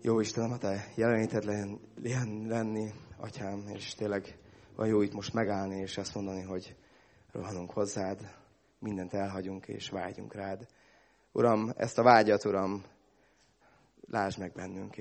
Jó Istenem, a Te jeleníted lenni, Atyám, és tényleg van jó itt most megállni, és azt mondani, hogy rohanunk hozzád, mindent elhagyunk, és vágyunk rád. Uram, ezt a vágyat, Uram, lásd meg bennünk,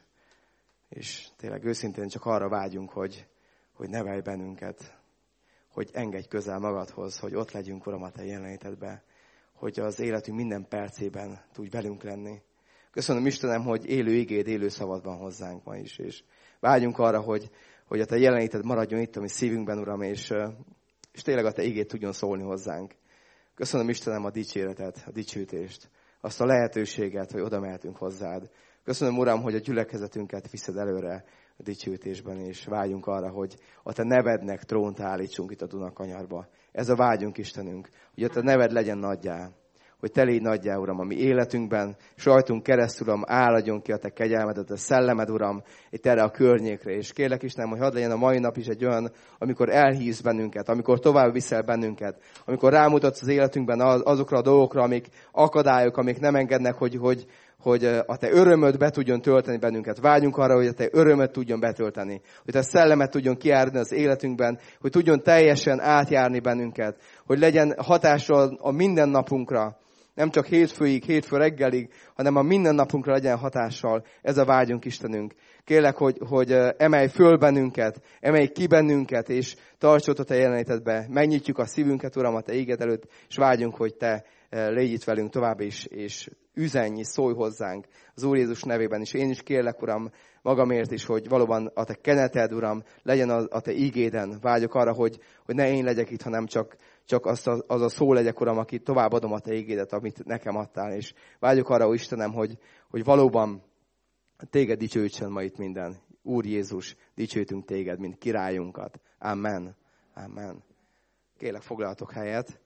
és tényleg őszintén csak arra vágyunk, hogy nevelj bennünket, hogy engedj közel magadhoz, hogy ott legyünk, Uram, a Te jelenlétedben, hogy az életünk minden percében tudj velünk lenni. Köszönöm, Istenem, hogy élő igéd, élő szavad van hozzánk ma is, és vágyunk arra, hogy a Te jelenléted maradjon itt a mi szívünkben, Uram, és tényleg a Te igéd tudjon szólni hozzánk. Köszönöm, Istenem, a dicséretet, a dicsőítést, azt a lehetőséget, hogy oda mehetünk hozzád. Köszönöm, Uram, hogy a gyülekezetünket viszed előre a dicsőítésben, és vágyunk arra, hogy a Te nevednek trónt állítsunk itt a Dunakanyarba. Ez a vágyunk, Istenünk, hogy a Te neved legyen nagyjá. Hogy Te légy nagyjá, Uram, a mi életünkben, s rajtunk keresztül, Uram, áradjon ki a Te kegyelmedet, a szellemed, Uram, itt erre a környékre. És kérlek, Istenem, hogy hadd legyen a mai nap is egy olyan, amikor elhívsz bennünket, amikor tovább viszel bennünket, amikor rámutatsz az életünkben azokra a dolgokra, amik akadályok, amik nem engednek, hogy a Te örömöd be tudjon tölteni bennünket. Vágyunk arra, hogy a Te örömöd tudjon betölteni. Hogy Te szellemet tudjon kiáradni az életünkben, hogy tudjon teljesen átjárni bennünket. Hogy legyen hatással a mindennapunkra. Nem csak hétfő reggelig, hanem a mindennapunkra legyen hatással. Ez a vágyunk, Istenünk. Kérlek, hogy emelj föl bennünket, emelj ki bennünket, és tarts ott a Te jelenlétedbe. Megnyitjuk a szívünket, Uram, a Te ígéd előtt, és vágyunk, hogy Te légy itt velünk tovább is, és üzenj, szólj hozzánk az Úr Jézus nevében is. Én is kérlek, Uram, magamért is, hogy valóban a Te keneted, Uram, legyen a Te ígéden. Vágyok arra, hogy ne én legyek itt, hanem csak az a szó legyek, Uram, aki továbbadom a Te ígédet, amit nekem adtál. És vágyok arra, Istenem, hogy valóban Téged dicsőítsön ma itt minden. Úr Jézus, dicsőítünk Téged, mint királyunkat. Amen. Amen. Kérlek, foglaljatok helyet.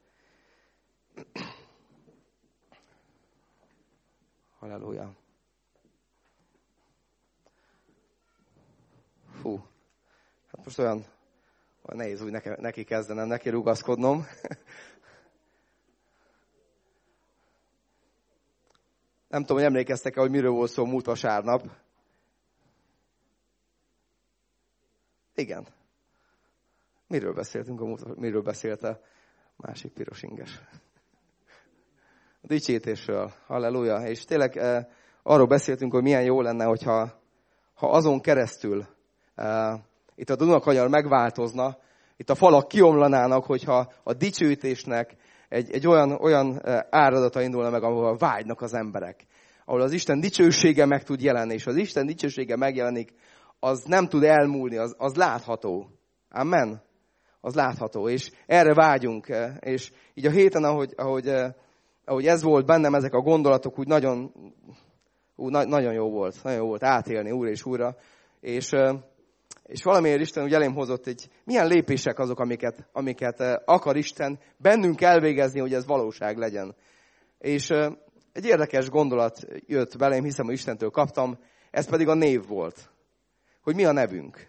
Halleluja. Fú, hát most olyan nehéz úgy neki kezdenem, neki rugaszkodnom. Nem tudom, hogy emlékeztek-e, hogy miről volt szó múlt vasárnap. Igen. Miről beszéltünk miről beszélt a másik piros inges? A dicsőítésről. Halleluja. És tényleg arról beszéltünk, hogy milyen jó lenne, hogyha azon keresztül itt a Dunakanyar megváltozna, itt a falak kiomlanának, hogyha a dicsőítésnek egy olyan áradata indulna meg, ahol vágynak az emberek. Ahol az Isten dicsősége meg tud jelenni, és az Isten dicsősége megjelenik, az nem tud elmúlni, az látható. Amen? Az látható, és erre vágyunk. És így a héten, ahogy ez volt bennem, ezek a gondolatok, úgy nagyon jó volt átélni újra és újra. És valamiért Isten úgy elém hozott, hogy milyen lépések azok, amiket akar Isten bennünk elvégezni, hogy ez valóság legyen. És egy érdekes gondolat jött belém, hiszem, hogy Istentől kaptam, ez pedig a név volt. Hogy mi a nevünk.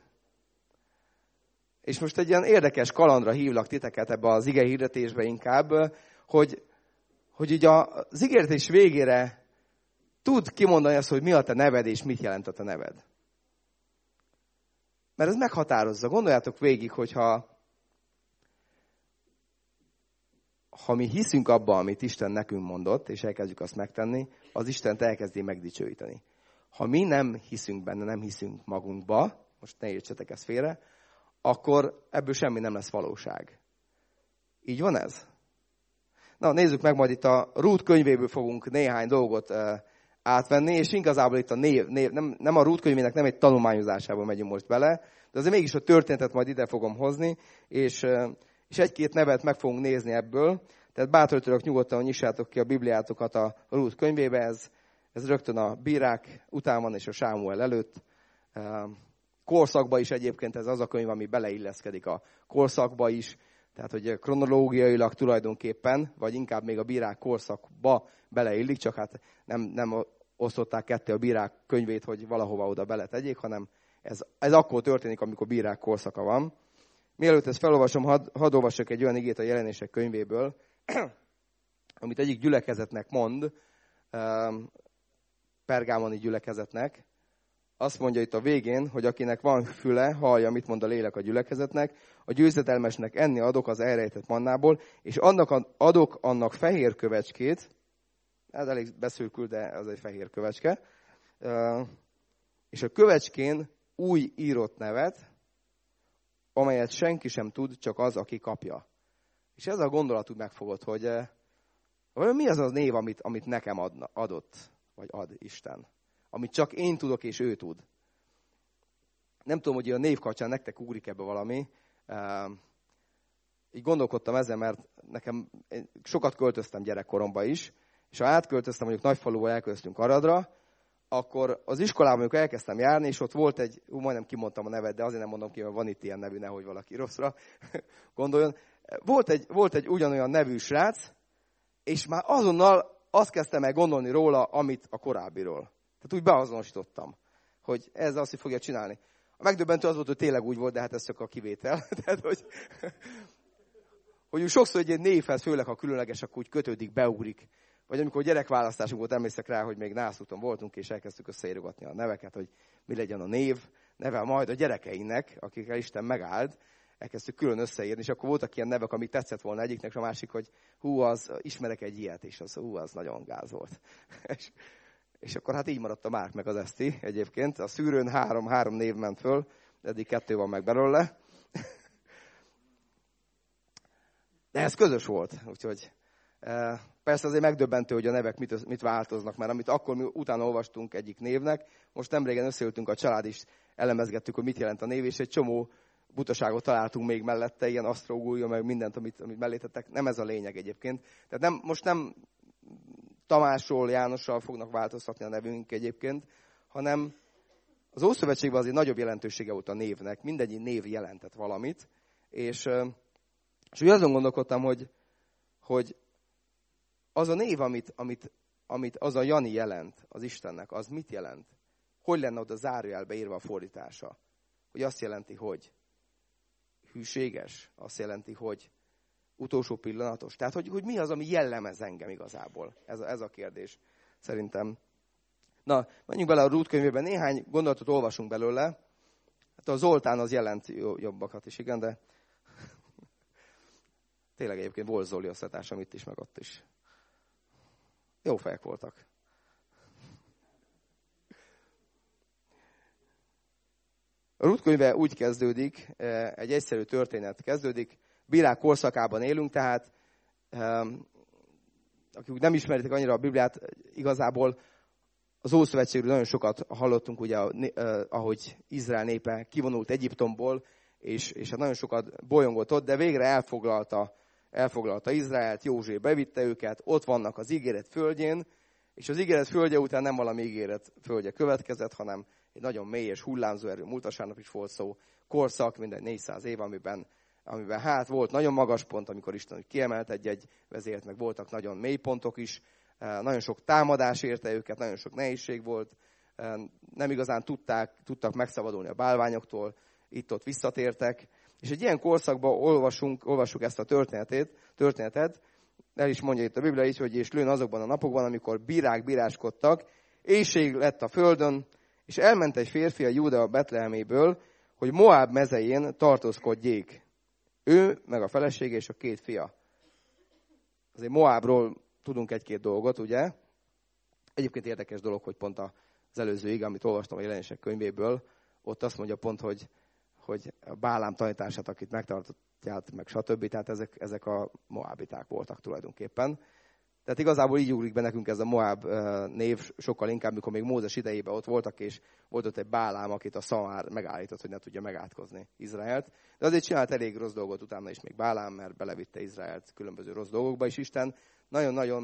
És most egy ilyen érdekes kalandra hívlak titeket ebbe az ige hirdetésbe inkább, hogy így az ígéretés végére tud kimondani azt, hogy mi a te neved, és mit jelent a te neved. Mert ez meghatározza. Gondoljátok végig, hogyha mi hiszünk abba, amit Isten nekünk mondott, és elkezdjük azt megtenni, az Istent elkezdi megdicsőíteni. Ha mi nem hiszünk benne, nem hiszünk magunkba, most ne értsetek ezt félre, akkor ebből semmi nem lesz valóság. Így van ez? Na, nézzük meg, majd itt a Rút könyvéből fogunk néhány dolgot átvenni, és igazából itt a név nem a Rút könyvének nem egy tanulmányozásába megyünk most bele, de azért mégis a történetet majd ide fogom hozni, és egy-két nevet meg fogunk nézni ebből. Tehát bátorítok nyugodtan, hogy nyissátok ki a Bibliátokat a Rút könyvébe, ez rögtön a Bírák után van, és a Sámuel előtt. Korszakba is egyébként ez az a könyv, ami beleilleszkedik a korszakba is, tehát hogy kronológiailag tulajdonképpen, vagy inkább még a Bírák korszakba beleillik, csak hát nem osztották ketté a Bírák könyvét, hogy valahova oda beletegyék, hanem ez akkor történik, amikor Bírák korszaka van. Mielőtt ezt felolvasom, hadd olvassak egy olyan igét a Jelenések könyvéből, amit egyik gyülekezetnek mond, pergámoni gyülekezetnek, azt mondja itt a végén, hogy akinek van füle, hallja, mit mond a lélek a gyülekezetnek, a győzedelmesnek enni adok az elrejtett mannából, és adok annak fehér kövecskét, ez elég beszürkül, de az egy fehér kövecske, és a kövecskén új írott nevet, amelyet senki sem tud, csak az, aki kapja. És ez a gondolat úgy megfogott, hogy mi az a név, amit nekem adott, vagy ad Isten. Amit csak én tudok, és ő tud. Nem tudom, hogy a név kapcsán nektek ugrik ebbe valami. Így gondolkodtam ezen, mert nekem sokat költöztem gyerekkoromban is, és ha átköltöztem, mondjuk Nagyfaluból elköltöztünk Aradra, akkor az iskolában, amikor elkezdtem járni, és ott volt egy, majdnem kimondtam a nevet, de azért nem mondom ki, mert van itt ilyen nevű, nehogy valaki rosszra gondoljon. Volt egy ugyanolyan nevű srác, és már azonnal azt kezdtem el gondolni róla, amit a korábbiról. Tehát úgy beazonosítottam, hogy ez azt fogja csinálni. A megdöbbentő az volt, hogy tényleg úgy volt, de hát ez csak a kivétel. Tehát, hogy sokszor egy névhez, főleg ha különleges, akkor úgy kötődik, beugrik. Vagy amikor gyerekválasztásunk volt, emlékszek rá, hogy még Nászúton voltunk, és elkezdtük összeírogatni a neveket, hogy mi legyen a név, neve majd a gyerekeinek, akikkel Isten megállt, elkezdtük külön összeírni, és akkor voltak ilyen nevek, amik tetszett volna egyiknek, és a másik, hogy ismerek egy ilyet, és az nagyon gáz volt. És akkor hát így maradt a Márk meg az Eszti egyébként. A szűrőn három név ment föl, de eddig 2 van meg belőle. De ez közös volt, úgyhogy persze azért megdöbbentő, hogy a nevek mit változnak, mert amit akkor mi utána olvastunk egyik névnek, most nemrégen összeültünk a család is, elemezgettük, hogy mit jelent a név, és egy csomó butaságot találtunk még mellette, ilyen asztrológia, meg mindent, amit mellé tettek. Nem ez a lényeg egyébként. Tehát most nem Tamásról, Jánossal fognak változtatni a nevünk egyébként, hanem az Ószövetségben azért nagyobb jelentősége volt a névnek. Mindegyik név jelentett valamit, és úgy azon gondolkodtam, hogy az a név, amit az a Jani jelent az Istennek, az mit jelent? Hogy lenne oda zárójelbe írva a fordítása? Hogy azt jelenti, hogy hűséges, azt jelenti, hogy utolsó pillanatos. Tehát, hogy mi az, ami jellemez engem igazából? Ez a kérdés, szerintem. Na, menjünk bele a Rút könyvében. Néhány gondolatot olvasunk belőle. Hát a Zoltán az jelent jobbakat is, igen, de tényleg egyébként volt Zoli osztatásom itt is, meg ott is. Jó fejek voltak. A Rút könyve úgy kezdődik, egy egyszerű történet kezdődik. Bírák korszakában élünk, tehát akik nem ismeritek annyira a Bibliát, igazából az Ószövetségről nagyon sokat hallottunk, ugye, ahogy Izrael népe kivonult Egyiptomból, és hát nagyon sokat bolyongott ott, de végre elfoglalta Izraelt, József bevitte őket, ott vannak az ígéret földjén, és az ígéret földje után nem valami ígéret földje következett, hanem egy nagyon mély és hullámzó erő, múlt vasárnap is volt szó, korszak, mindegy 400 év, amiben hát volt nagyon magas pont, amikor Isten kiemelt egy vezért, meg voltak nagyon mély pontok is, nagyon sok támadás érte őket, nagyon sok nehézség volt, nem igazán tudtak megszabadulni a bálványoktól, itt-ott visszatértek, és egy ilyen korszakban olvassuk ezt a történetet, el is mondja itt a Biblia is, hogy és lőn azokban a napokban, amikor bírák bíráskodtak, éhség lett a földön, és elment egy férfi a Júda Betleheméből, hogy Moáb mezején tartózkodjék. Ő, meg a felesége és a 2 fia. Azért Moábról tudunk 1-2 dolgot, ugye? Egyébként érdekes dolog, hogy pont az előző ige, amit olvastam a Jelenések könyvéből, ott azt mondja pont, hogy a Bálám tanítását, akit megtartotják, meg stb. Tehát ezek a moábiták voltak tulajdonképpen. Tehát igazából így ugrik be nekünk ez a Moáb név sokkal inkább, mikor még Mózes idejében ott voltak, és volt ott egy Bálám, akit a Szamár megállított, hogy ne tudja megátkozni Izraelt. De azért csinált elég rossz dolgot utána is még Bálám, mert belevitte Izraelt különböző rossz dolgokba, és Isten nagyon-nagyon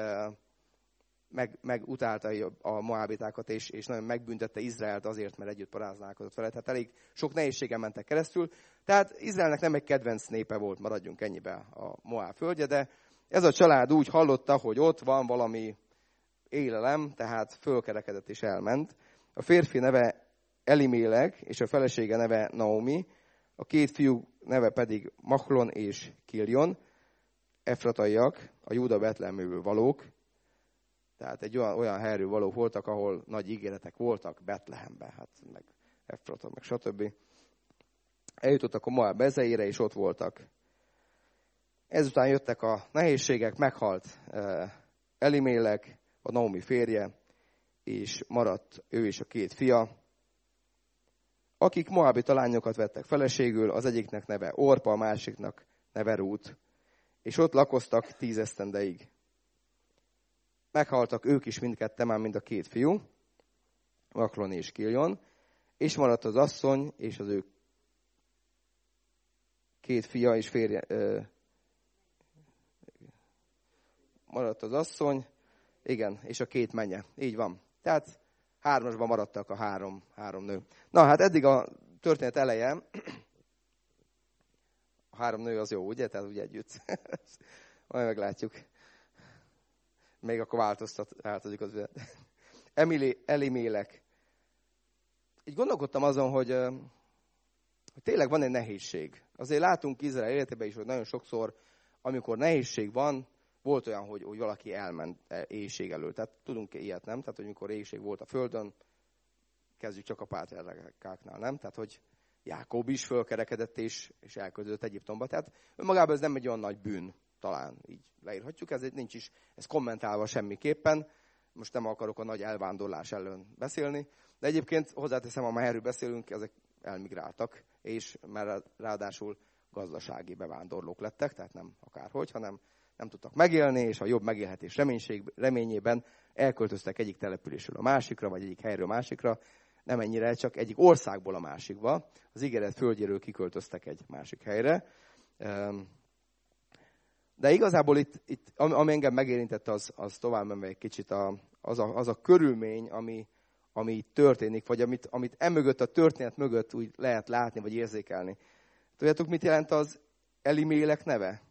megutálta a moábitákat, és nagyon megbüntette Izraelt azért, mert együtt paráználkodott vele. Tehát elég sok nehézségen mentek keresztül. Tehát Izraelnek nem egy kedvenc népe volt, maradjunk ennyibe a Moáb földje, de ez a család úgy hallotta, hogy ott van valami élelem, tehát fölkerekedett és elment. A férfi neve Elimélek, és a felesége neve Naomi, a 2 fiú neve pedig Machlon és Kiljon, efrataiak, a Júda Betleheméből valók. Tehát egy olyan helyről valók voltak, ahol nagy ígéretek voltak, Betlehemben, hát meg Efraton, meg stb. Eljutottak a Moab mezeire, és ott voltak. Ezután jöttek a nehézségek, meghalt Elimélek, a Naomi férje, és maradt ő és a 2 fia, akik moabita lányokat vettek feleségül, az egyiknek neve Orpa, a másiknak neve Rút, és ott lakoztak 10 esztendeig. Meghaltak ők is mindketten, már mind a 2 fiú, Maklon és Kiljon, és maradt az asszony, és az ő 2 fia és férje. Maradt az asszony, igen, és a 2 menye. Így van. Tehát 3-asban maradtak a 3 nő. Na, hát eddig a történet eleje. A 3 nő az jó, ugye? Tehát ugye együtt. Majd meglátjuk. Még akkor változik az üzenet. Elimélek. Így gondolkodtam azon, hogy tényleg van egy nehézség. Azért látunk Izrael életében is, hogy nagyon sokszor, amikor nehézség van, volt olyan, hogy valaki elment éhség elől. Tehát tudunk ilyet, nem? Tehát, hogy amikor éhség volt a földön, kezdjük csak a pátriárkáknál, nem? Tehát, hogy Jákob is fölkerekedett és elköltözött Egyiptomba. Tehát önmagában ez nem egy olyan nagy bűn, talán így leírhatjuk. Ez nincs is ez kommentálva semmiképpen. Most nem akarok a nagy elvándorlás ellen beszélni. De egyébként hozzáteszem, ha már erről beszélünk, ezek elmigráltak, és már ráadásul gazdasági bevándorlók lettek, tehát nem akárhogy, hanem nem tudtak megélni, és a jobb megélhetés reményében elköltöztek egyik településről a másikra, vagy egyik helyről a másikra, nem ennyire, csak egyik országból a másikba. Az ígéret földjéről kiköltöztek egy másik helyre. De igazából itt ami engem megérintett, az tovább menve egy kicsit az a körülmény, ami történik, vagy amit emögött, a történet mögött úgy lehet látni, vagy érzékelni. Tudjátok, mit jelent az Elimélek neve?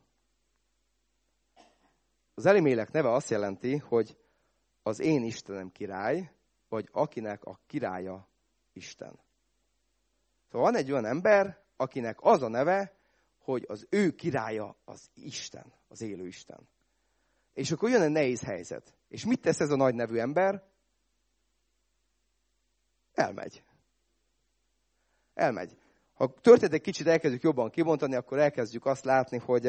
Az Elimélek neve azt jelenti, hogy az én Istenem király, vagy akinek a királya Isten. Szóval van egy olyan ember, akinek az a neve, hogy az ő királya az Isten, az élő Isten. És akkor jön egy nehéz helyzet. És mit tesz ez a nagy nevű ember? Elmegy. Ha történet egy kicsit elkezdjük jobban kibontani, akkor elkezdjük azt látni, hogy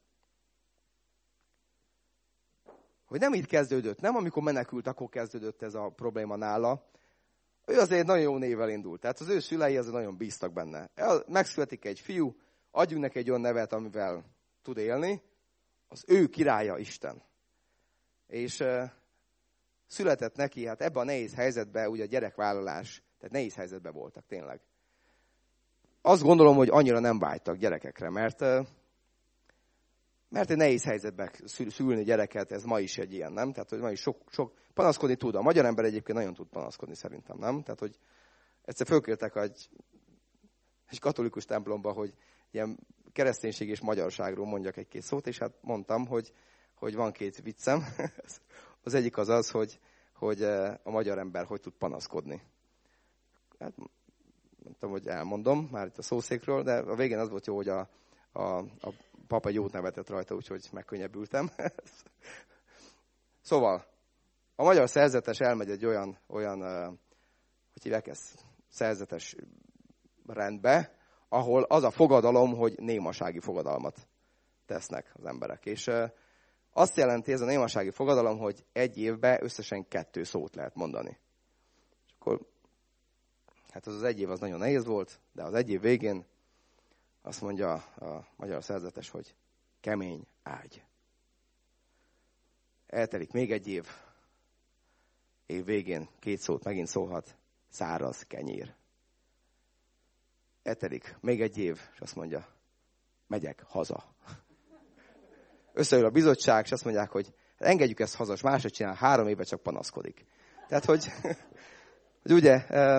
nem így kezdődött, nem amikor menekült, akkor kezdődött ez a probléma nála. Ő azért nagyon jó névvel indult. Tehát az ő szülei azért nagyon bíztak benne. Megszületik egy fiú, adjunk neki egy olyan nevet, amivel tud élni, az ő királya Isten. És született neki, hát ebben a nehéz helyzetben, ugye a gyerekvállalás, tehát nehéz helyzetben voltak tényleg. Azt gondolom, hogy annyira nem vágytak gyerekekre, mert egy nehéz helyzetben szülni gyereket, ez ma is egy ilyen, nem? Tehát, hogy ma is sok panaszkodni tud. A magyar ember egyébként nagyon tud panaszkodni szerintem, nem? Tehát, hogy egyszer fölkértek egy katolikus templomba, hogy ilyen kereszténység és magyarságról mondjak egy-két szót, és hát mondtam, hogy van 2 viccem. Az egyik az, hogy a magyar ember hogy tud panaszkodni. Hát, nem tudom, hogy elmondom már itt a szószékről, de a végén az volt jó, hogy a papa jót nevetett rajta, úgyhogy megkönnyebbültem. Szóval, a magyar szerzetes elmegy egy olyan hogy hívják ezt, szerzetes rendbe, ahol az a fogadalom, hogy némasági fogadalmat tesznek az emberek. És azt jelenti ez a némasági fogadalom, hogy egy évben összesen 2 szót lehet mondani. És akkor, hát az egy év az nagyon nehéz volt, de az egy év végén azt mondja a magyar szerzetes, hogy kemény ágy. Eltelik még egy év. Év végén 2 szót megint szólhat. Száraz kenyér. Eltelik még egy év, és azt mondja, megyek haza. Összeül a bizottság, és azt mondják, hogy engedjük ezt haza, és máshogy csinál, 3 éve csak panaszkodik. Tehát, hogy ugye,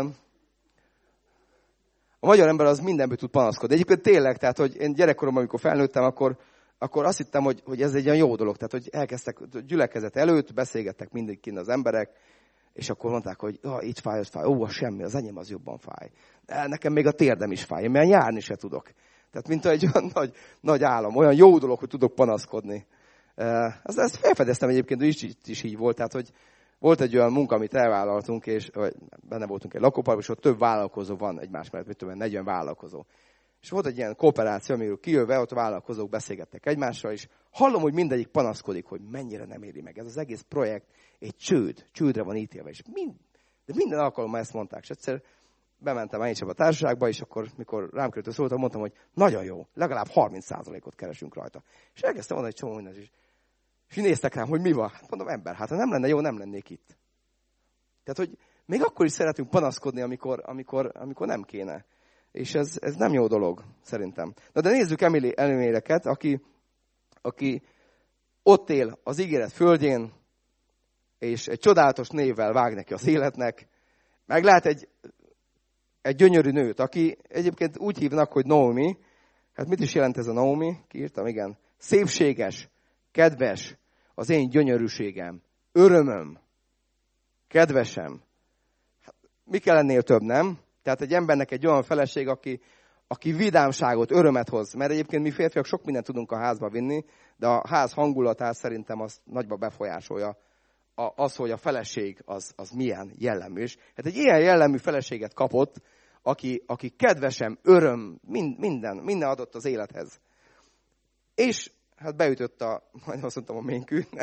a magyar ember az mindenből tud panaszkodni. Egyébként tényleg, tehát, hogy én gyerekkoromban, amikor felnőttem, akkor azt hittem, hogy ez egy olyan jó dolog. Tehát, hogy elkezdtek gyülekezet előtt, beszélgettek mindig kint az emberek, és akkor mondták, hogy itt fáj, ott fáj. Az semmi, az enyém az jobban fáj. De nekem még a térdem is fáj, én már járni se tudok. Tehát mint egy olyan nagy álom, olyan jó dolog, hogy tudok panaszkodni. Ezt felfedeztem egyébként, hogy itt is így volt, tehát hogy volt egy olyan munka, amit elvállaltunk, és benne voltunk egy lakóparkban, és ott több vállalkozó van egymás mellett, mit tudom, 40 vállalkozó. És volt egy ilyen kooperáció, amiről kijövve, ott a vállalkozók beszélgettek egymással, és hallom, hogy mindegyik panaszkodik, hogy mennyire nem éri meg. Ez az egész projekt egy csődre van ítélve, és de minden alkalommal ezt mondták. És egyszer bementem én sem a társaságba, és akkor, mikor rám került szóltam, mondtam, hogy nagyon jó, legalább 30%-ot keresünk rajta. És elkezdtem mondani egy csomó mindent is. És néztek rám, hogy mi van. Hát mondom, ember, hát ha nem lenne jó, nem lennék itt. Tehát, hogy még akkor is szeretünk panaszkodni, amikor nem kéne. És ez nem jó dolog, szerintem. Na de nézzük Elimeleket, aki ott él az ígéret földjén, és egy csodálatos névvel vág neki az életnek. Meglát egy gyönyörű nőt, aki egyébként úgy hívnak, hogy Naomi. Hát mit is jelent ez a Naomi? Kiírtam, igen. Szépséges, kedves, az én gyönyörűségem, örömöm, kedvesem. Hát, mi kell ennél több, nem? Tehát egy embernek egy olyan feleség, aki vidámságot, örömet hoz. Mert egyébként mi férfiak sok mindent tudunk a házba vinni, de a ház hangulatát szerintem az nagyba befolyásolja az, hogy a feleség az milyen jellemű. És hát egy ilyen jellemű feleséget kapott, aki kedvesem, öröm, minden adott az élethez. És hát beütött majdnem azt mondtam, a ménkű, nem?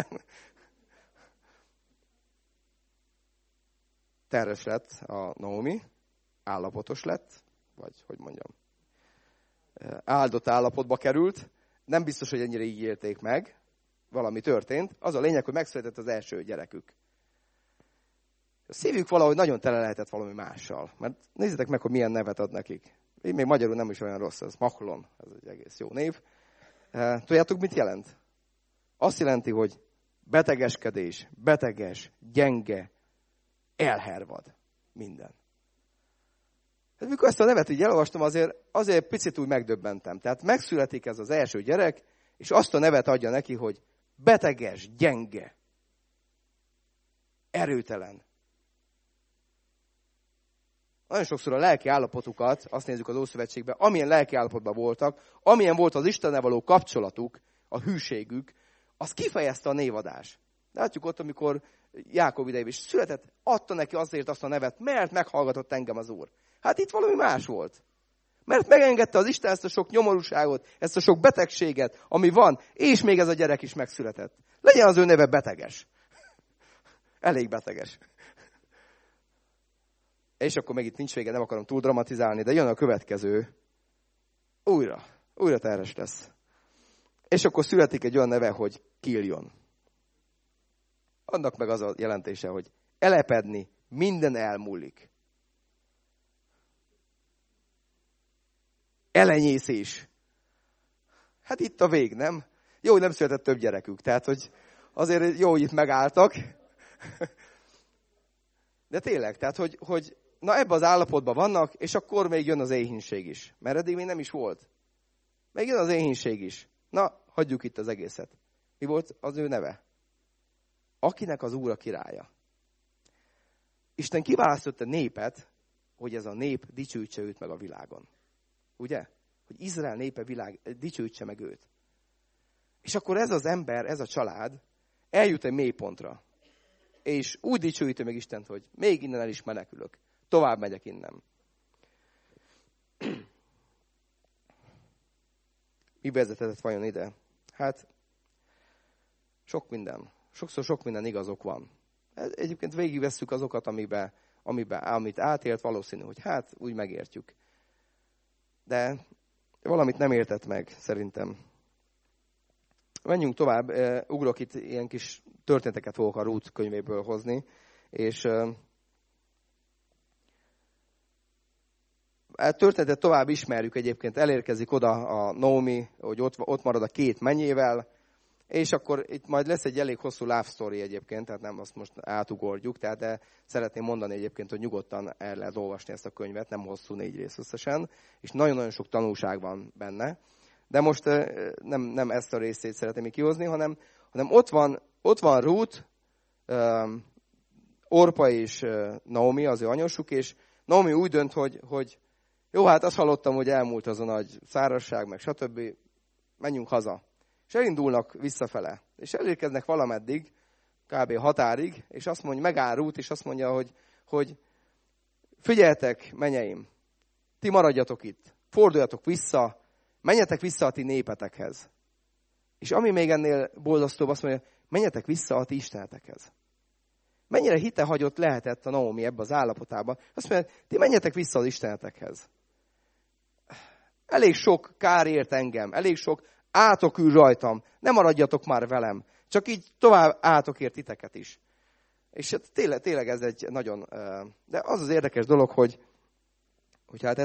Terhes lett a Naomi, állapotos lett, vagy hogy mondjam, áldott állapotba került. Nem biztos, hogy ennyire így élték meg, valami történt. Az a lényeg, hogy megszületett az első gyerekük. A szívük valahogy nagyon tele lehetett valami mással. Mert nézzétek meg, hogy milyen nevet ad nekik. Így még magyarul nem is olyan rossz, ez Machlon, ez egy egész jó név. Tudjátok, mit jelent? Azt jelenti, hogy betegeskedés, beteges, gyenge, elhervad minden. Hát mikor ezt a nevet így elolvastam, azért picit úgy megdöbbentem. Tehát megszületik ez az első gyerek, és azt a nevet adja neki, hogy beteges, gyenge, erőtelen. Nagyon sokszor a lelki állapotukat, azt nézzük az Ószövetségben, amilyen lelki állapotban voltak, amilyen volt az Istennel való kapcsolatuk, a hűségük, az kifejezte a névadás. Látjuk ott, amikor Jákob idejében is született, adta neki azért azt a nevet, mert meghallgatott engem az Úr. Hát itt valami más volt. Mert megengedte az Isten ezt a sok nyomorúságot, ezt a sok betegséget, ami van, és még ez a gyerek is megszületett. Legyen az ő neve beteges. Elég beteges. És akkor meg itt nincs vége, nem akarom túl dramatizálni, de jön a következő. Újra terhes lesz. És akkor születik egy olyan neve, hogy Kiljon. Annak meg az a jelentése, hogy elepedni, minden elmúlik. Elenyészés. Hát itt a vég, nem? Jó, hogy nem született több gyerekük, tehát hogy azért jó, hogy itt megálltak. De tényleg, tehát hogy na ebben az állapotban vannak, és akkor még jön az éhínség is. Mert eddig még nem is volt. Még jön az éhínség is. Na, hagyjuk itt az egészet. Mi volt az ő neve? Akinek az Úr a királya. Isten kiválasztott a népet, hogy ez a nép dicsőítse őt meg a világon. Ugye? Hogy Izrael népe dicsőítse meg őt. És akkor ez az ember, ez a család eljut egy mélypontra. És úgy dicsőíti meg Istent, hogy még innen el is menekülök. Tovább megyek innen. Mi vezetett vajon ide? Hát sok minden. Sokszor sok minden igazok van. Egyébként végigvesszük azokat, amit átélt, valószínű, hogy hát úgy megértjük. De valamit nem értett meg, szerintem. Menjünk tovább. Ugrok itt, ilyen kis történeteket fogok a Rút könyvéből hozni. És történetet tovább ismerjük egyébként. Elérkezik oda a Naomi, hogy ott marad a két mennyével. És akkor itt majd lesz egy elég hosszú love story egyébként, tehát nem azt most átugorjuk, de szeretném mondani egyébként, hogy nyugodtan el lehet olvasni ezt a könyvet, nem hosszú, 4 rész összesen, és nagyon-nagyon sok tanulság van benne. De most nem ezt a részét szeretném kihozni, hanem ott van Ruth, Orpa és Naomi, az ő anyósuk, és Naomi úgy dönt, hogy jó, hát azt hallottam, hogy elmúlt az a nagy szárazság, meg stb. Menjünk haza. És elindulnak visszafele. És elérkeznek valameddig, kb. Határig, és azt mondja, megáll Rút, és azt mondja, hogy figyeljetek, menyeim, ti maradjatok itt, forduljatok vissza, menjetek vissza a ti népetekhez. És ami még ennél borzasztóbb, azt mondja, menjetek vissza a ti istenetekhez. Mennyire hitehagyott lehetett a Naomi ebbe az állapotában. Azt mondja, ti menjetek vissza az istenetekhez. Elég sok kár ért engem, elég sok átok ül rajtam, ne maradjatok már velem. Csak így tovább átok ért titeket is. És hát tényleg ez egy nagyon... De az az érdekes dolog, hogy hát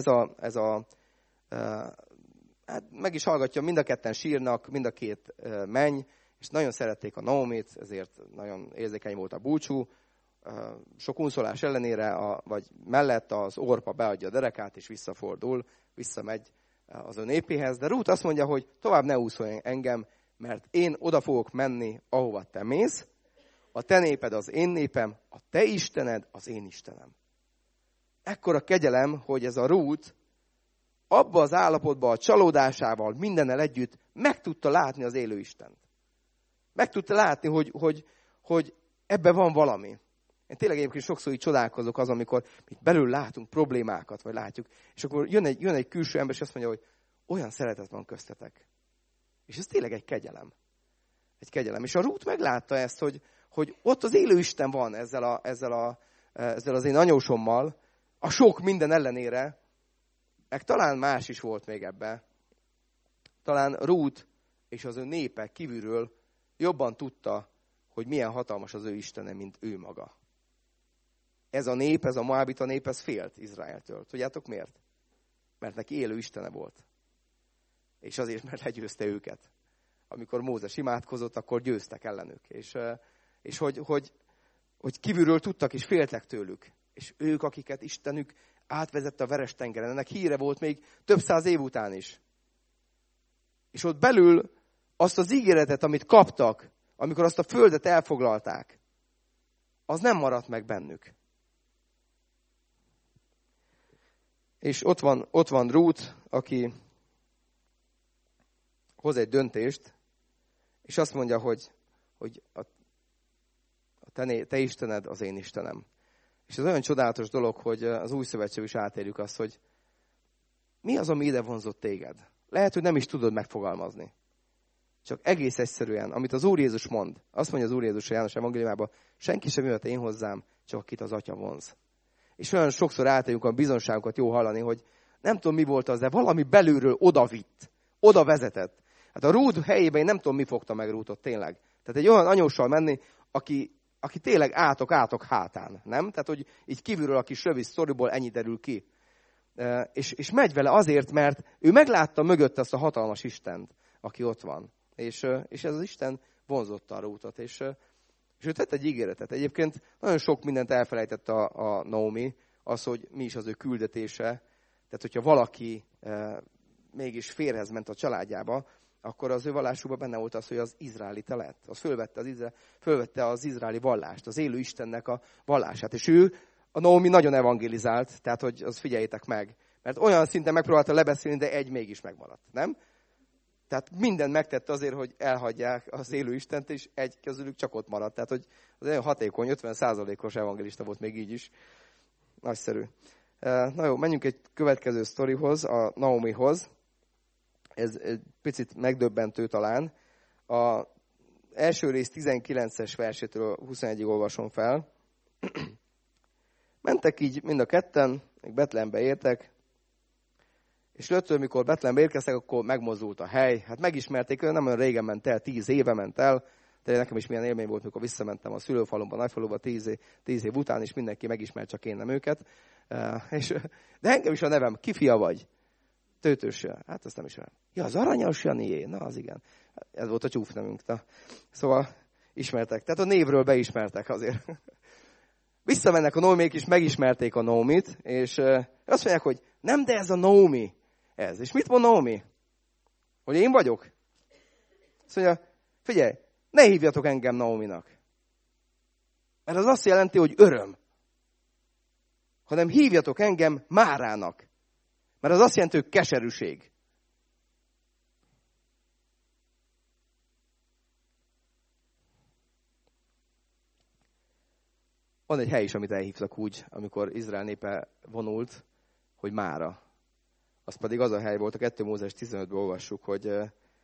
hát meg is hallgatja, mind a ketten sírnak, mind a két menny, és nagyon szerették a Naomit, ezért nagyon érzékeny volt a búcsú. Sok unszolás ellenére, vagy mellett az Orpa beadja a derekát, és visszafordul, visszamegy az ő népéhez. De Rút azt mondja, hogy tovább ne úszolj engem, mert én oda fogok menni, ahova te mész, a te néped az én népem, a te Istened az én Istenem. Ekkora kegyelem, hogy ez a Rút abba az állapotban, a csalódásával, mindennel együtt meg tudta látni az élő Istent. Meg tudta látni, hogy ebben van valami. Én tényleg egyébként sokszor így csodálkozok az, amikor itt belül látunk problémákat, vagy látjuk, és akkor jön egy külső ember, és azt mondja, hogy olyan szeretet van köztetek. És ez tényleg egy kegyelem. Egy kegyelem. És a Rút meglátta ezt, hogy ott az élő Isten van ezzel az én anyósommal, a sok minden ellenére, meg talán más is volt még ebbe. Talán Rút és az ő népe kívülről jobban tudta, hogy milyen hatalmas az ő Istene, mint ő maga. Ez a nép, ez a moábita nép, ez félt Izraeltől. Tudjátok miért? Mert neki élő Istene volt. És azért, mert legyőzte őket. Amikor Mózes imádkozott, akkor győztek ellenük. És hogy kívülről tudtak és féltek tőlük. És ők, akiket Istenük átvezette a Veres-tengeren. Ennek híre volt még több száz év után is. És ott belül azt az ígéretet, amit kaptak, amikor azt a földet elfoglalták, az nem maradt meg bennük. És ott van Rút, aki hoz egy döntést, és azt mondja, hogy te Istened az én Istenem. És ez olyan csodálatos dolog, hogy az új szövetség is átérjük azt, hogy mi az, ami ide vonzott téged? Lehet, hogy nem is tudod megfogalmazni. Csak egész egyszerűen, amit az Úr Jézus mond, azt mondja az Úr Jézus a János evangéliumában, senki sem jöhet én hozzám, csak akit az Atya vonz. És olyan sokszor átéljük a bizonságokat jó hallani, hogy nem tudom mi volt az, de valami belülről oda vitt, oda vezetett. Hát a Rút helyében én nem tudom mi fogta meg Rútot tényleg. Tehát egy olyan anyóssal menni, aki tényleg átok hátán, nem? Tehát, hogy így kívülről a kis rövid sztoriból ennyi derül ki. És megy vele azért, mert ő meglátta mögött azt a hatalmas Istent, aki ott van. És ez az Isten vonzotta a Rútot. És ő tett egy ígéretet. Egyébként nagyon sok mindent elfelejtett a Naomi, az, hogy mi is az ő küldetése. Tehát, hogyha valaki mégis férhez ment a családjába, akkor az ő vallásukban benne volt az, hogy az izraelita lett. Az fölvette az izraeli vallást, az élő Istennek a vallását. És a Naomi nagyon evangelizált, tehát hogy az figyeljétek meg. Mert olyan szinten megpróbálta lebeszélni, de egy mégis megmaradt, nem? Tehát mindent megtette azért, hogy elhagyják az élő Istent, és egy közülük csak ott maradt. Tehát, hogy az nagyon hatékony, 50%-os evangelista volt még így is. Nagyszerű. Na jó, menjünk egy következő sztorihoz, a Naomihoz. Ez egy picit megdöbbentő talán. Az első rész 19-es versétől 21-ig olvasom fel. Mentek így mind a ketten, még Betlehembe értek, és rögtön, mikor Betlehembe érkeztek, akkor megmozdult a hely. Hát megismerték, nem olyan régen ment el, 10 éve ment el, de nekem is milyen élmény volt, mikor visszamentem a szülőfalomba, nagyfaluba 10 év után, és mindenki megismert, csak én nem őket. De engem is a nevem, ki fia vagy? Tőtős. Hát azt nem is olyan. Ja, az Aranyos Janié. Na, az igen. Ez volt a csúfnemünk. Szóval ismertek. Tehát a névről beismertek azért. Visszamennek a Naomiék, és megismerték a Naomit, és azt mondják, hogy nem, de ez a Naomi. Ez. És mit mond Naomi? Hogy én vagyok? Azt mondja, figyelj, ne hívjatok engem Naominak. Mert az azt jelenti, hogy öröm. Hanem hívjatok engem Márának. Mert az azt jelenti, hogy keserűség. van egy hely is, amit elhívtak úgy, amikor Izrael népe vonult, hogy Mára. Az pedig az a hely volt, a 2 Mózes 15-ből olvassuk, hogy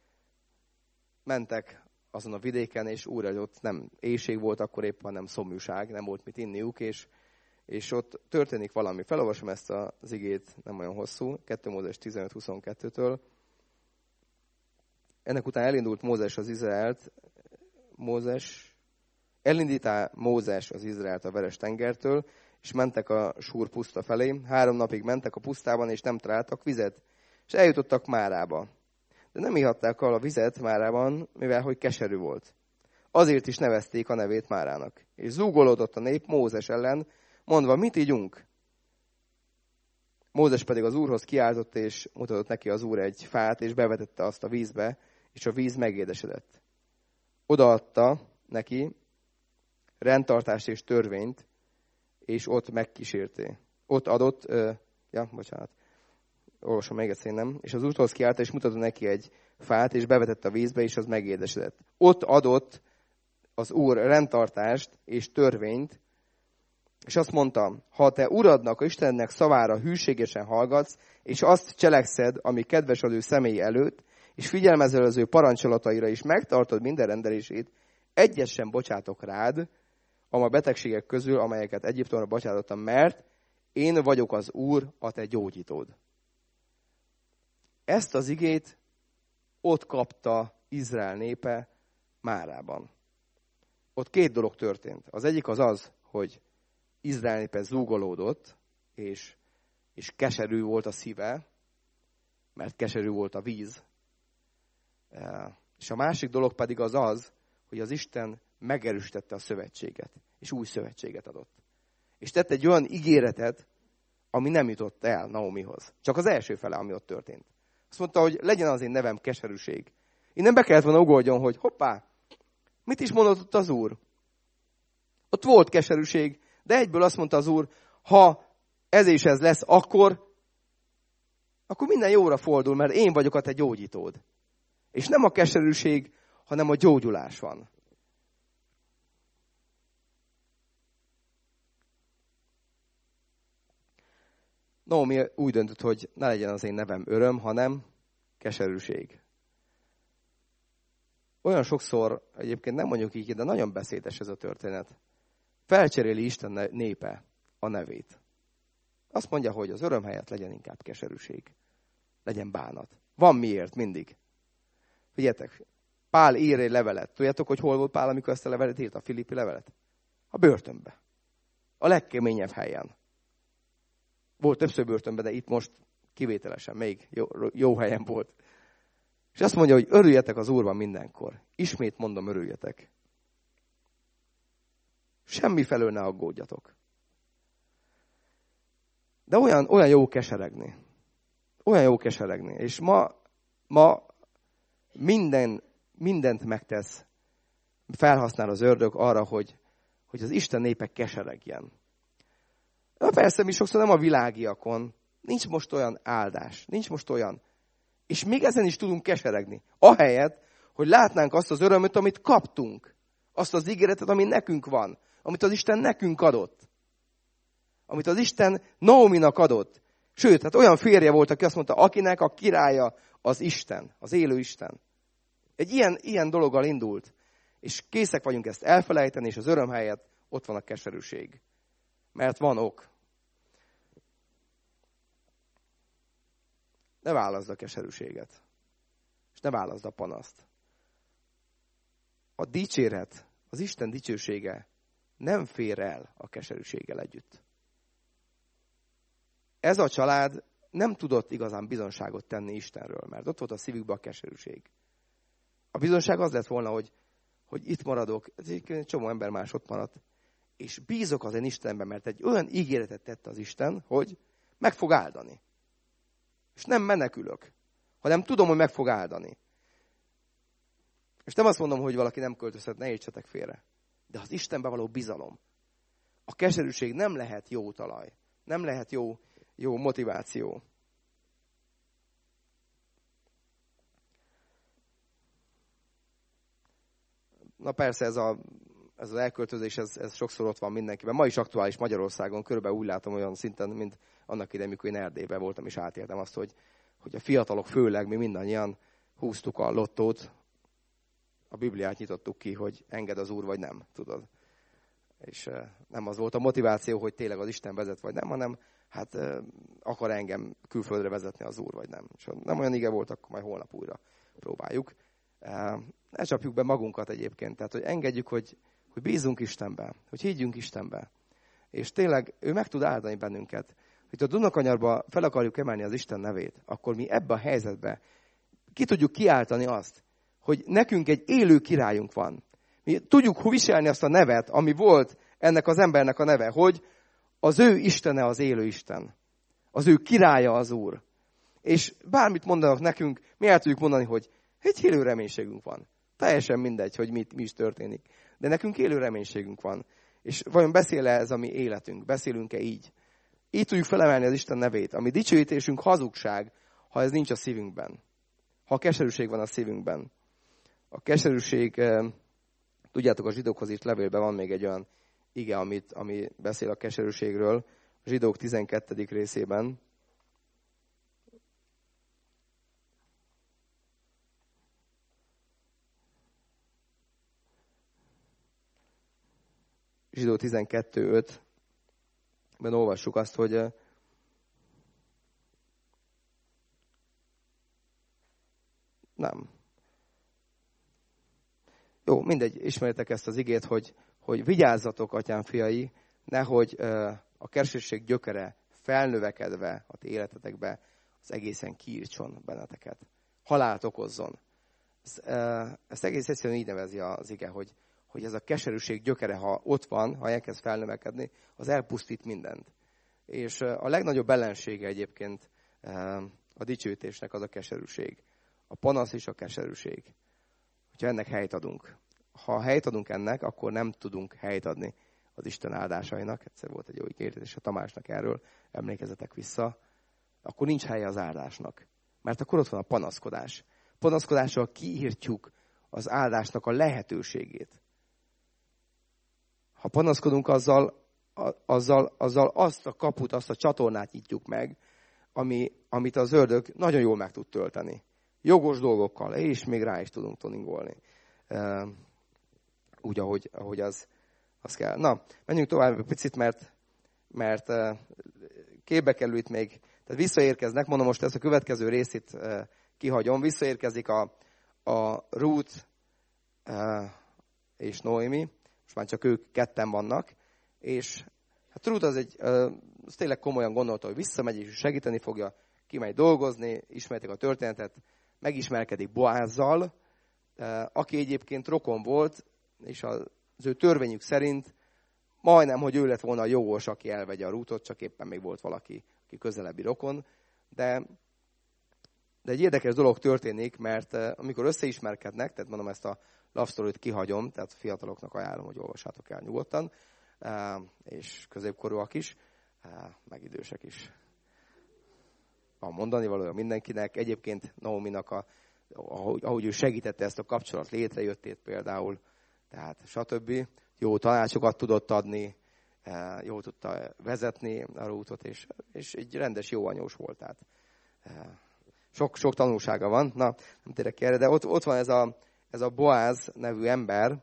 mentek azon a vidéken, és újra, hogy ott nem éhség volt, akkor épp, hanem szomjúság, nem volt mit inniuk, és ott történik valami. Felolvasom ezt az igét, nem olyan hosszú, 2 Mózes 15-22-től. Ennek után elindult Mózes az Izraelt, elindítá Mózes az Izraelt a Veres tengertől, és mentek a Súr puszta felé. 3 napig mentek a pusztában, és nem találtak vizet, és eljutottak Márába. De nem ihatták el a vizet Márában, mivel hogy keserű volt. Azért is nevezték a nevét Márának. És zúgolódott a nép Mózes ellen, mondva, mit ígyunk? Mózes pedig az Úrhoz kiáltott, és mutatott neki az Úr egy fát, és bevetette azt a vízbe, és a víz megédesedett. Odaadta neki rendtartást és törvényt, és ott megkísérté. Ott adott, olvasom még egyszer, nem? És az Úrhoz kiállt, és mutatott neki egy fát, és bevetette a vízbe, és az megédesedett. Ott adott az Úr rendtartást és törvényt, és azt mondta, ha te Uradnak, a Istennek szavára hűségesen hallgatsz, és azt cselekszed, ami kedves az ő személy előtt, és figyelmezel az ő parancsolataira, és megtartod minden rendelését, egyet sem bocsátok rád, a betegségek közül, amelyeket Egyiptomra bocsátottam, mert én vagyok az Úr, a te gyógyítód. Ezt az igét ott kapta Izrael népe Márában. Ott 2 dolog történt. Az egyik az, hogy Izrael népe zúgolódott, és keserű volt a szíve, mert keserű volt a víz. És a másik dolog pedig az, hogy az Isten megerősítette a szövetséget, és új szövetséget adott. És tett egy olyan ígéretet, ami nem jutott el Naomihoz. Csak az első fele, ami ott történt. Azt mondta, hogy legyen az én nevem keserűség. Innen be kellett volna ugorjon, hogy hoppá, mit is mondott ott az Úr? Ott volt keserűség, de egyből azt mondta az Úr, ha ez és ez lesz, akkor minden jóra fordul, mert én vagyok a te gyógyítód. És nem a keserűség, hanem a gyógyulás van. Naomi úgy döntött, hogy ne legyen az én nevem öröm, hanem keserűség. Olyan sokszor, egyébként nem mondjuk így, de nagyon beszédes ez a történet. Felcseréli Isten népe a nevét. Azt mondja, hogy az öröm helyett legyen inkább keserűség. Legyen bánat. Van miért mindig. Figyeljetek, Pál ír egy levelet. Tudjátok, hogy hol volt Pál, amikor ezt a levelet írt, a Filippi levelet? A börtönbe. A legkeményebb helyen. Volt többször börtönben, de itt most kivételesen még jó helyen volt. És azt mondja, hogy örüljetek az Úrban mindenkor. Ismét mondom, örüljetek. Semmi felől ne aggódjatok. De olyan jó keseregni. Olyan jó keseregni. És ma mindent megtesz, felhasznál az ördög arra, hogy az Isten népe keseregjen. Na persze, mi sokszor nem a világiakon. Nincs most olyan áldás. Nincs most olyan. És még ezen is tudunk keseregni. Ahelyett, hogy látnánk azt az örömöt, amit kaptunk. Azt az ígéretet, ami nekünk van. Amit az Isten nekünk adott. Amit az Isten Naominak adott. Sőt, hát olyan férje volt, aki azt mondta, akinek a királya az Isten, az élő Isten. Egy ilyen dologgal indult. És készek vagyunk ezt elfelejteni, és az öröm helyett ott van a keserűség. Mert van ok. Ne válaszd a keserűséget. És ne válaszd a panaszt. A dicséret, az Isten dicsősége nem fér el a keserűséggel együtt. Ez a család nem tudott igazán bizonságot tenni Istenről, mert ott volt a szívükben a keserűség. A bizonság az lett volna, hogy itt maradok, ez egy csomó ember más ott maradt, és bízok az én Istenben, mert egy olyan ígéretet tett az Isten, hogy meg fog áldani. És nem menekülök, hanem tudom, hogy meg fog áldani. És nem azt mondom, hogy valaki nem költözhet, ne értsetek félre. De az Istenben való bizalom. A keserűség nem lehet jó talaj. Nem lehet jó motiváció. Na persze ez a ez az elköltözés, ez sokszor ott van mindenkiben. Ma is aktuális Magyarországon, körülbelül úgy látom olyan szinten, mint annak idején, mikor én Erdélyben voltam, és átéltem azt, hogy a fiatalok főleg, mi mindannyian húztuk a lottót, a Bibliát nyitottuk ki, hogy enged az Úr, vagy nem, tudod. És nem az volt a motiváció, hogy tényleg az Isten vezet, vagy nem, hanem hát akar engem külföldre vezetni az Úr, vagy nem. És ha nem olyan ige volt, akkor majd holnap újra próbáljuk. Ne csapjuk be magunkat egyébként, tehát hogy engedjük, hogy bízunk Istenbe, hogy higgyünk Istenbe. És tényleg ő meg tud áldani bennünket. Hogy a Dunakanyarba fel akarjuk emelni az Isten nevét, akkor mi ebbe a helyzetbe ki tudjuk kiáltani azt, hogy nekünk egy élő királyunk van. Mi tudjuk viselni azt a nevet, ami volt ennek az embernek a neve, hogy az ő Istene az élő Isten. Az ő királya az Úr. És bármit mondanak nekünk, mi el tudjuk mondani, hogy egy élő reménységünk van. Teljesen mindegy, hogy mi is történik. De nekünk élő reménységünk van. És vajon beszél-e ez a mi életünk? Beszélünk-e így? Így tudjuk felemelni az Isten nevét. A mi dicsőítésünk hazugság, ha ez nincs a szívünkben. Ha a keserűség van a szívünkben. A keserűség, tudjátok, a zsidókhoz írt levélben van még egy olyan ige, ami beszél a keserűségről. A Zsidók 12. részében. Zsidó 12.5-ben olvassuk azt, hogy nem. Jó, mindegy, ismeritek ezt az igét, hogy vigyázzatok, atyám fiai, nehogy a keserűség gyökere felnövekedve a ti életetekbe az egészen kiírtson benneteket. Halált okozzon. Ezt egész egyszerűen így nevezi az ige, hogy ez a keserűség gyökere, ha ott van, ha elkezd felnövekedni, az elpusztít mindent. És a legnagyobb ellensége egyébként a dicsőítésnek az a keserűség. A panasz is a keserűség. Hogyha ennek helyt adunk. Ha helyt adunk ennek, akkor nem tudunk helyt adni az Isten áldásainak. Egyszer volt egy jó ígéretés a Tamásnak erről, emlékezzetek vissza. Akkor nincs helye az áldásnak. Mert akkor ott van a panaszkodás. Panaszkodással kiírtjuk az áldásnak a lehetőségét. Ha panaszkodunk, azzal azt a kaput, azt a csatornát nyitjuk meg, amit az ördög nagyon jól meg tud tölteni. Jogos dolgokkal, és még rá is tudunk toningolni. Úgy, ahogy az kell. Na, menjünk tovább egy picit, mert képbe kerül itt még, tehát visszaérkeznek, mondom most ezt a következő részét kihagyom, visszaérkezik a Ruth és Noémi, most már csak ők ketten vannak, és hát Ruth az tényleg komolyan gondolta, hogy visszamegy és segíteni fogja, kimegy dolgozni, ismerték a történetet, megismerkedik Boázzal, aki egyébként rokon volt, és az ő törvényük szerint majdnem, hogy ő lett volna a jogos, aki elvegye a Ruthot, csak éppen még volt valaki, aki közelebbi rokon. De egy érdekes dolog történik, mert amikor összeismerkednek, tehát mondom ezt a love story-t kihagyom, tehát a fiataloknak ajánlom, hogy olvassátok el nyugodtan, és középkorúak is, meg idősek is. Van mondani valója mindenkinek. Egyébként Naominak, ahogy ő segítette ezt a kapcsolat létrejöttét például, tehát stb. Jó tanácsokat tudott adni, jól tudta vezetni a Ruthot, és egy rendes jó anyós volt. Tehát sok tanulsága van. Na, nem térek ki erre, de ott van ez a Boáz nevű ember,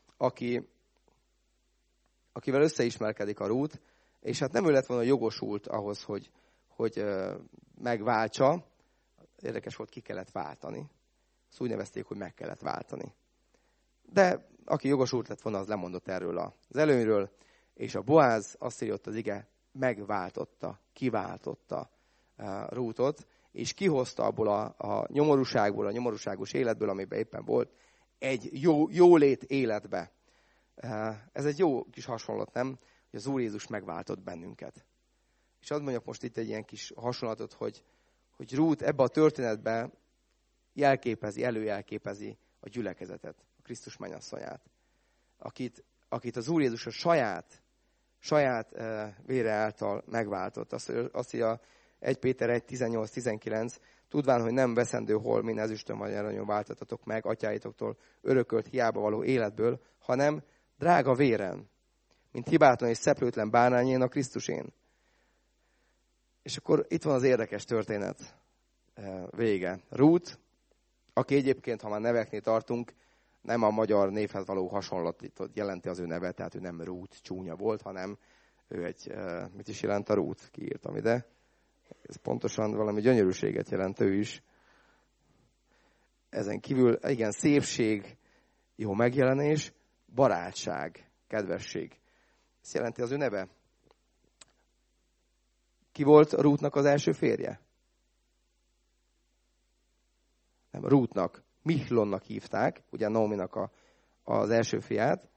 akivel összeismerkedik a Ruth, és hát nem ő lett volna jogosult ahhoz, hogy megváltsa. Érdekes volt, ki kellett váltani. Ezt úgy nevezték, hogy meg kellett váltani. De aki jogosult lett volna, az lemondott erről az előnyről, és a Boáz, azt írja ott az ige, megváltotta, kiváltotta Ruthot, és kihozta abból a nyomorúságból, a nyomorúságos életből, amiben éppen volt, egy jólét életbe. Ez egy jó kis hasonlat, nem? Hogy az Úr Jézus megváltott bennünket. És azt mondjak most itt egy ilyen kis hasonlatot, hogy Ruth ebbe a történetbe előjelképezi a gyülekezetet, a Krisztus mennyasszonyát, akit az Úr Jézus a saját vére által megváltott. Azt írja 1 Péter 1.18-19, tudván, hogy nem veszendő holmin ezüstön vagy aranyon váltatatok meg atyáitoktól örökölt hiába való életből, hanem drága véren, mint hibátlan és szeplőtlen bárányén a Krisztusén. És akkor itt van az érdekes történet vége. Rút, aki egyébként, ha már neveknél tartunk, nem a magyar névhez való hasonlatot jelenti az ő neve, tehát ő nem Rút csúnya volt, hanem ő egy, mit is jelent a Rút? Kiírtam ide. Ez pontosan valami gyönyörűséget jelent ő is. Ezen kívül, igen, szépség, jó megjelenés, barátság, kedvesség. Ez jelenti az ő neve. Ki volt Rútnak az első férje? Nem, Rútnak, Mihlonnak hívták, ugye Naominak az első fiát.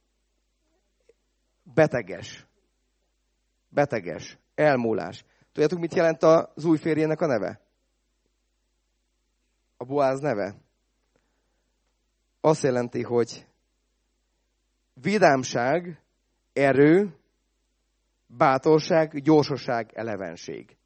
Beteges, elmúlás. Tudjátok, mit jelent az új férjének a neve? A Boáz neve? Azt jelenti, hogy vidámság, erő, bátorság, gyorsaság, elevenség.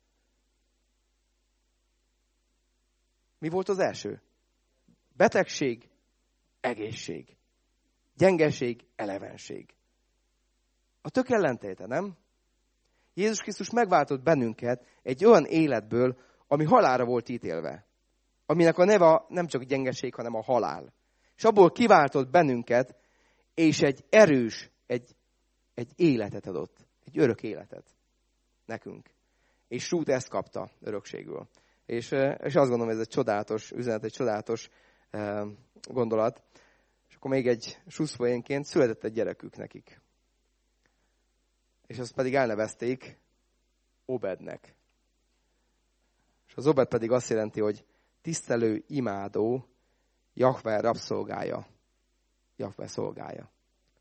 Mi volt az első? Betegség, egészség. Gyengeség, elevenség. A tök ellentéte, nem? Jézus Krisztus megváltott bennünket egy olyan életből, ami halálra volt ítélve. Aminek a neve nem csak gyengeség, hanem a halál. És abból kiváltott bennünket, és egy erős, egy életet adott. Egy örök életet nekünk. És Rút ezt kapta örökségül. És azt gondolom, ez egy csodálatos üzenet, egy csodálatos gondolat. És akkor még egy suszpoénként született egy gyerekük nekik. És azt pedig elnevezték Obednek. És az Obed pedig azt jelenti, hogy tisztelő, imádó, Jahve rabszolgája. Jahve szolgája.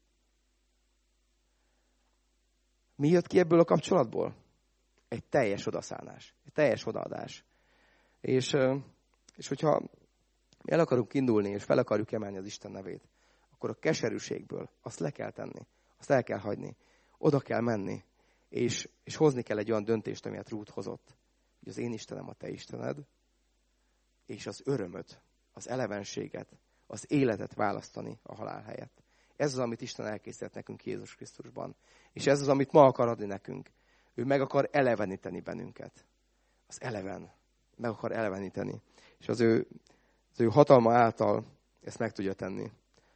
Mi jött ki ebből a kapcsolatból? Egy teljes odaszánás. Egy teljes odaadás. És hogyha el akarunk indulni, és fel akarjuk emelni az Isten nevét, akkor a keserűségből azt le kell tenni. Azt el kell hagyni. Oda kell menni. És hozni kell egy olyan döntést, amelyet Rút hozott. Hogy az én Istenem a te Istened, és az örömöt, az elevenséget, az életet választani a halál helyett. Ez az, amit Isten elkészített nekünk Jézus Krisztusban. És ez az, amit ma akar adni nekünk. Ő meg akar eleveníteni bennünket. Az eleven. Meg akar eleveníteni. És az ő hatalma által ezt meg tudja tenni.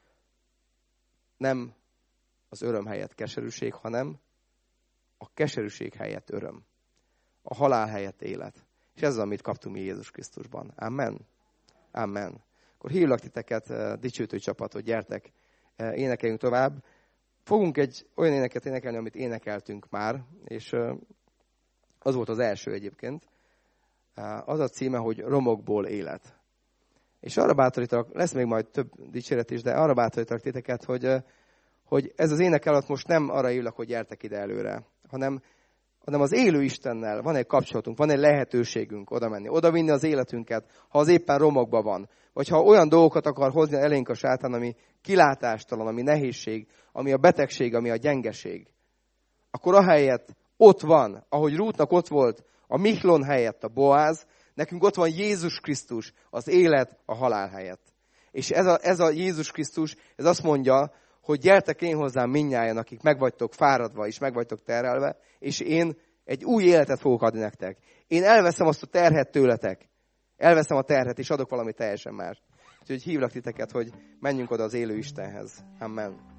Nem az öröm helyett keserűség, hanem a keserűség helyett öröm. A halál helyett élet. És ez az, amit kaptunk mi Jézus Krisztusban. Amen. Amen. Akkor hívlak titeket, dicsőtő csapat, hogy gyertek, énekeljünk tovább. Fogunk egy olyan éneket énekelni, amit énekeltünk már, és az volt az első egyébként. Az a címe, hogy Romokból élet. És arra bátorítalak, lesz még majd több dicséret is, de arra bátorítalak titeket, hogy ez az énekelat most nem arra hívlak, hogy gyertek ide előre, hanem az élő Istennel van egy kapcsolatunk, van egy lehetőségünk oda menni, oda vinni az életünket, ha az éppen romokban van. Vagy ha olyan dolgokat akar hozni elénk a sátán, ami kilátástalan, ami nehézség, ami a betegség, ami a gyengeség, akkor ahelyett ott van, ahogy Rútnak ott volt a Mihlon helyett a Boáz, nekünk ott van Jézus Krisztus, az élet a halál helyett. És ez a Jézus Krisztus, ez azt mondja, hogy gyertek én hozzám mindnyájan, akik meg vagytok fáradva és meg vagytok terhelve, és én egy új életet fogok adni nektek. Én elveszem azt a terhet tőletek. Elveszem a terhet, és adok valami teljesen más. Úgyhogy hívlak titeket, hogy menjünk oda az élő Istenhez. Amen.